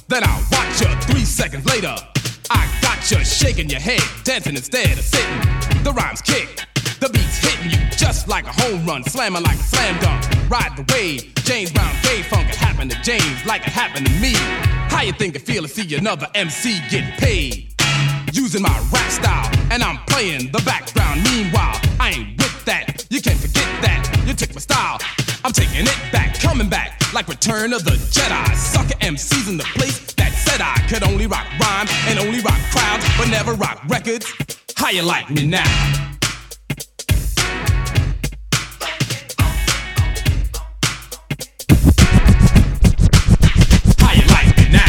Then I'll watch you 3 seconds later. I got you shaking your head, dancing instead of sitting. The rhymes kick, the beat's hitting you just like a home run, slamming like a slam dunk. Ride the wave, James Brown gay funk. It happened to James like it happened to me. How you think it feel to see another MC get paid? Using my rap style, and I'm playing the background. Meanwhile, I ain't with that. You can't forget that. You took my style. I'm taking it back, coming back like Return of the Jedi. Sucker MCs in the place that said I could only rock rhyme and only rock crowds, but never rock records. How you like me now?